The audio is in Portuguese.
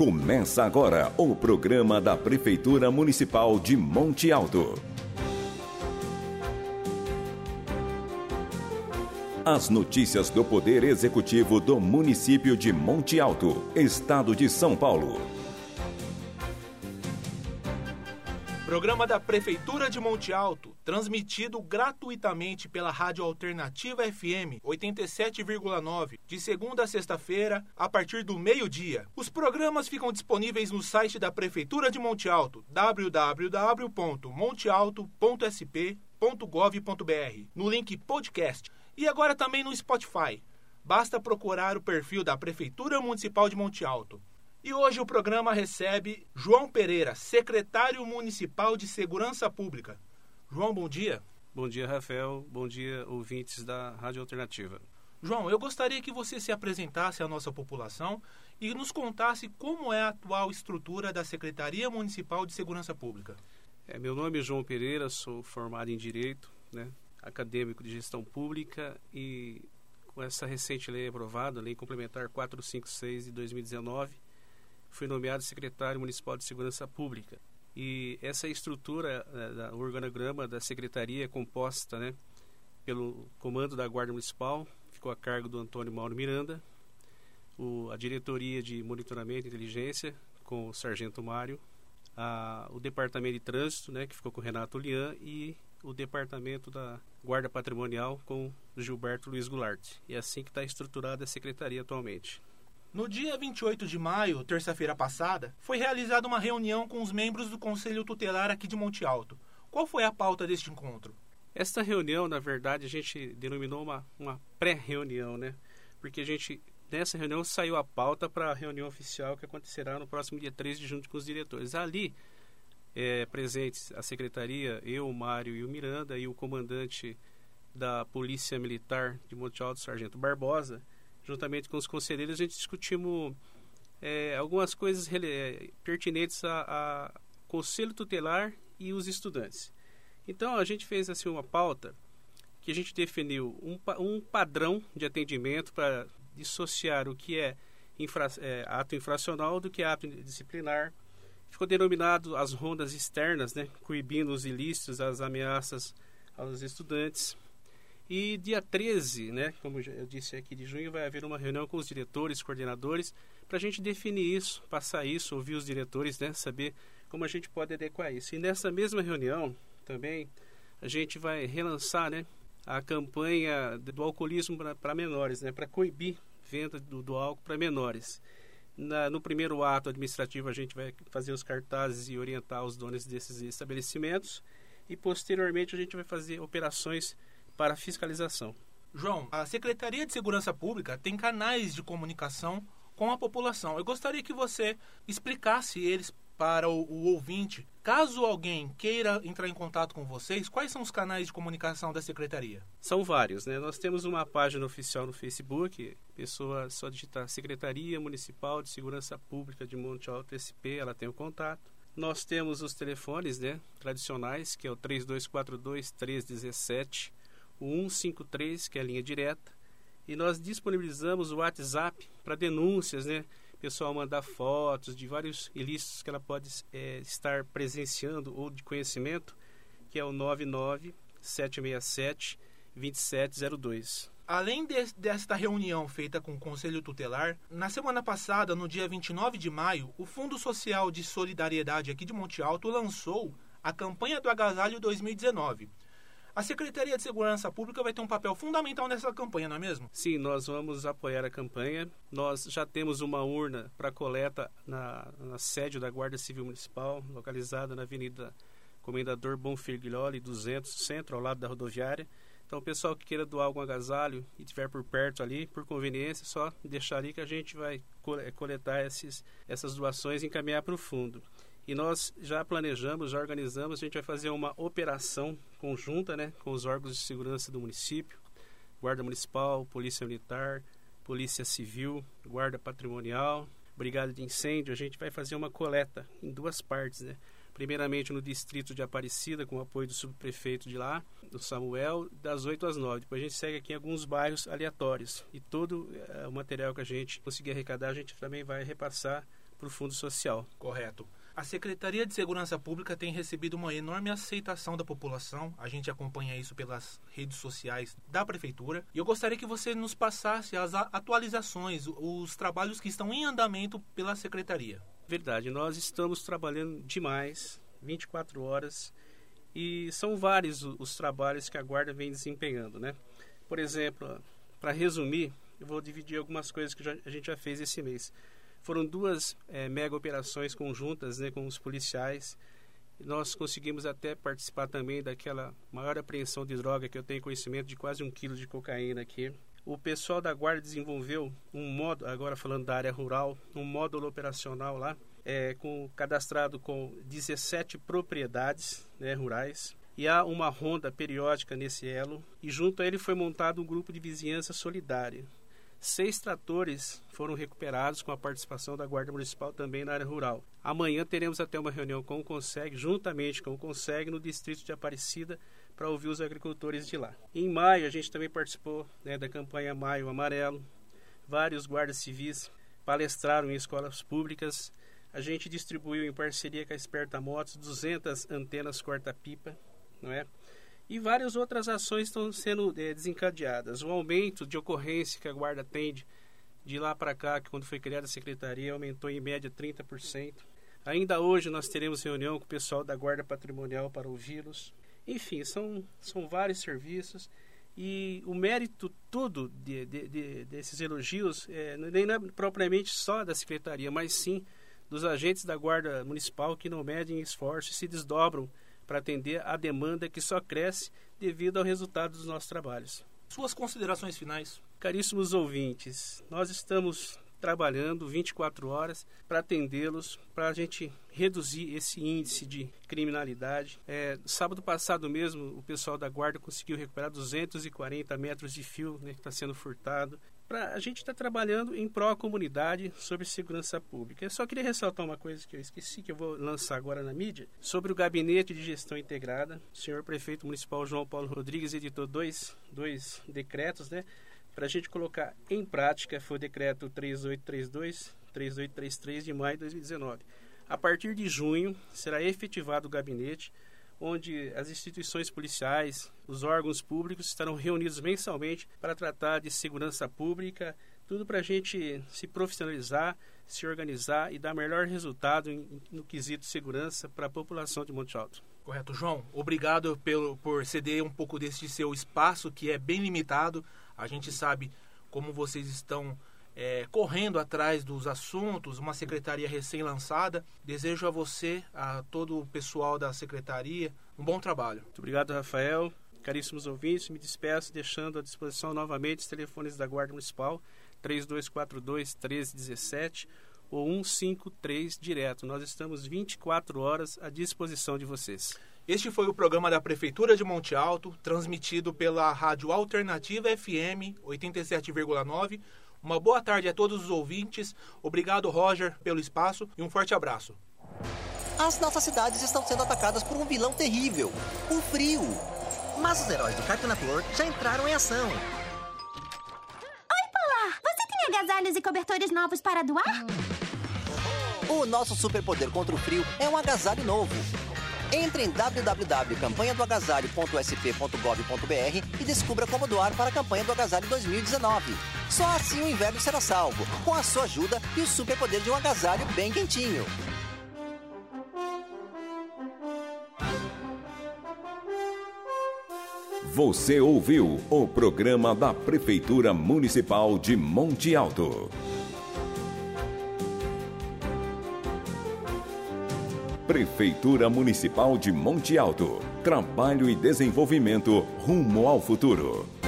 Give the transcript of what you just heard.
Começa agora o programa da Prefeitura Municipal de Monte Alto. As notícias do Poder Executivo do município de Monte Alto, Estado de São Paulo. Programa da Prefeitura de Monte Alto, transmitido gratuitamente pela Rádio Alternativa FM 87,9, de segunda a sexta-feira, a partir do meio-dia. Os programas ficam disponíveis no site da Prefeitura de Monte Alto, www.montealto.sp.gov.br, no link podcast, e agora também no Spotify. Basta procurar o perfil da Prefeitura Municipal de Monte Alto. E hoje o programa recebe João Pereira, secretário municipal de Segurança Pública. João, bom dia. Bom dia, Rafael. Bom dia, ouvintes da Rádio Alternativa. João, eu gostaria que você se apresentasse à nossa população e nos contasse como é a atual estrutura da Secretaria Municipal de Segurança Pública. Meu nome é João Pereira, sou formado em Direito, acadêmico de Gestão Pública, e com essa recente lei aprovada, a Lei Complementar 456 de 2019, fui nomeado secretário municipal de Segurança Pública. E essa estrutura, o organograma da secretaria é composta pelo comando da Guarda Municipal, ficou a cargo do Antônio Mauro Miranda, a diretoria de monitoramento e inteligência com o Sargento Mário, o departamento de trânsito, que ficou com o Renato Lian, e o departamento da Guarda Patrimonial com o Gilberto Luiz Goulart. E é assim que está estruturada a secretaria atualmente. No dia 28 de maio, terça-feira passada, foi realizada uma reunião com os membros do Conselho Tutelar aqui de Monte Alto. Qual foi a pauta deste encontro? Esta reunião, na verdade, a gente denominou uma pré-reunião, porque nessa reunião saiu a pauta para a reunião oficial que acontecerá no próximo dia 3 de junho com os diretores. Ali, presentes a secretaria, eu, o Mário e o Miranda, e o comandante da Polícia Militar de Monte Alto, Sargento Barbosa. Juntamente com os conselheiros, a gente discutimos algumas coisas pertinentes a Conselho Tutelar e os estudantes. Então, a gente fez uma pauta que a gente definiu um padrão de atendimento para dissociar o que é ato infracional do que é ato disciplinar. Ficou denominado as rondas externas, coibindo os ilícitos, as ameaças aos estudantes. E dia 13, como eu disse aqui, de junho, vai haver uma reunião com os diretores, coordenadores, para a gente definir isso, passar isso, ouvir os diretores, saber como a gente pode adequar isso. E nessa mesma reunião, também, a gente vai relançar a campanha do alcoolismo para menores, para coibir venda do álcool para menores. No primeiro ato administrativo, a gente vai fazer os cartazes e orientar os donos desses estabelecimentos. E, posteriormente, a gente vai fazer operações para fiscalização. João, a Secretaria de Segurança Pública tem canais de comunicação com a população. Eu gostaria que você explicasse eles para o ouvinte. Caso alguém queira entrar em contato com vocês, quais são os canais de comunicação da Secretaria? São vários, Nós temos uma página oficial no Facebook, pessoa só digitar Secretaria Municipal de Segurança Pública de Monte Alto SP, ela tem o contato. Nós temos os telefones, tradicionais, que é o 3242-1317, o 153, que é a linha direta, e nós disponibilizamos o WhatsApp para denúncias, pessoal mandar fotos de vários ilícitos que ela pode estar presenciando ou de conhecimento, que é o 99-767-2702. Além desta reunião feita com o Conselho Tutelar, na semana passada, no dia 29 de maio, o Fundo Social de Solidariedade aqui de Monte Alto lançou a campanha do Agasalho 2019. A Secretaria de Segurança Pública vai ter um papel fundamental nessa campanha, não é mesmo? Sim, nós vamos apoiar a campanha. Nós já temos uma urna para coleta na sede da Guarda Civil Municipal, localizada na Avenida Comendador Bonfilholi 200, centro, ao lado da rodoviária. Então, o pessoal que queira doar algum agasalho e estiver por perto ali, por conveniência, só deixar ali que a gente vai coletar essas doações e encaminhar para o fundo. E nós já planejamos, já organizamos, a gente vai fazer uma operação conjunta, com os órgãos de segurança do município, Guarda Municipal, Polícia Militar, Polícia Civil, Guarda Patrimonial, Brigada de Incêndio. A gente vai fazer uma coleta em duas partes, Primeiramente no distrito de Aparecida, com o apoio do subprefeito de lá, do Samuel, das 8 às 9. Depois a gente segue aqui em alguns bairros aleatórios. E todo o material que a gente conseguir arrecadar, a gente também vai repassar para o Fundo Social. Correto. A Secretaria de Segurança Pública tem recebido uma enorme aceitação da população. A gente acompanha isso pelas redes sociais da Prefeitura. E eu gostaria que você nos passasse as atualizações, os trabalhos que estão em andamento pela Secretaria. Verdade, nós estamos trabalhando demais, 24 horas, e são vários os trabalhos que a Guarda vem desempenhando, né? Por exemplo, para resumir, eu vou dividir algumas coisas que a gente já fez esse mês. Foram 2 mega operações conjuntas, né, com os policiais. Nós conseguimos até participar também daquela maior apreensão de droga que eu tenho conhecimento, de quase 1 quilo de cocaína aqui. O pessoal da Guarda desenvolveu um módulo, agora falando da área rural, um módulo operacional lá, cadastrado com 17 propriedades, né, rurais. E há uma ronda periódica nesse elo. E junto a ele foi montado um grupo de vizinhança solidária. 6 tratores foram recuperados com a participação da Guarda Municipal também na área rural. Amanhã teremos até uma reunião com o CONSEG, juntamente com o CONSEG, no distrito de Aparecida, para ouvir os agricultores de lá. Em maio, a gente também participou, né, da campanha Maio Amarelo. Vários guardas civis palestraram em escolas públicas. A gente distribuiu, em parceria com a Esperta Motos, 200 antenas corta-pipa, não é? E várias outras ações estão sendo desencadeadas. O aumento de ocorrência que a Guarda tem de lá para cá, que quando foi criada a Secretaria, aumentou em média 30%. Ainda hoje nós teremos reunião com o pessoal da Guarda Patrimonial para ouvi-los. Enfim, são vários serviços. E o mérito todo desses elogios não é propriamente só da Secretaria, mas sim dos agentes da Guarda Municipal que não medem esforços e se desdobram para atender a demanda que só cresce devido ao resultado dos nossos trabalhos. Suas considerações finais. Caríssimos ouvintes, nós estamos trabalhando 24 horas para atendê-los, para a gente reduzir esse índice de criminalidade. Sábado passado mesmo, o pessoal da Guarda conseguiu recuperar 240 metros de fio, né, que está sendo furtado. A gente está trabalhando em pró comunidade sobre segurança pública. Eu só queria ressaltar uma coisa que eu esqueci, que eu vou lançar agora na mídia, sobre o Gabinete de Gestão Integrada. O senhor Prefeito Municipal João Paulo Rodrigues editou dois decretos, né, para a gente colocar em prática. Foi o decreto 3832, 3833 de maio de 2019. A partir de junho será efetivado o gabinete, onde as instituições policiais, os órgãos públicos estarão reunidos mensalmente para tratar de segurança pública, tudo para a gente se profissionalizar, se organizar e dar melhor resultado no quesito segurança para a população de Monte Alto. Correto, João. Obrigado por ceder um pouco desse seu espaço, que é bem limitado. A gente sabe como vocês estão correndo atrás dos assuntos, uma secretaria recém-lançada. Desejo a você, a todo o pessoal da secretaria, um bom trabalho. Muito obrigado, Rafael. Caríssimos ouvintes, me despeço deixando à disposição novamente os telefones da Guarda Municipal, 3242-1317 ou 153 direto. Nós estamos 24 horas à disposição de vocês. Este foi o programa da Prefeitura de Monte Alto, transmitido pela Rádio Alternativa FM 87,9. Uma boa tarde a todos os ouvintes. Obrigado, Roger, pelo espaço e um forte abraço. As nossas cidades estão sendo atacadas por um vilão terrível, o frio. Mas os heróis do Cartoon Network já entraram em ação. Oi, Polar! Você tem agasalhos e cobertores novos para doar? O nosso superpoder contra o frio é um agasalho novo. Entre em www.campanhadoagasalho.sp.gov.br e descubra como doar para a campanha do Agasalho 2019. Só assim o inverno será salvo, com a sua ajuda e o superpoder de um agasalho bem quentinho. Você ouviu o programa da Prefeitura Municipal de Monte Alto. Prefeitura Municipal de Monte Alto. Trabalho e desenvolvimento rumo ao futuro.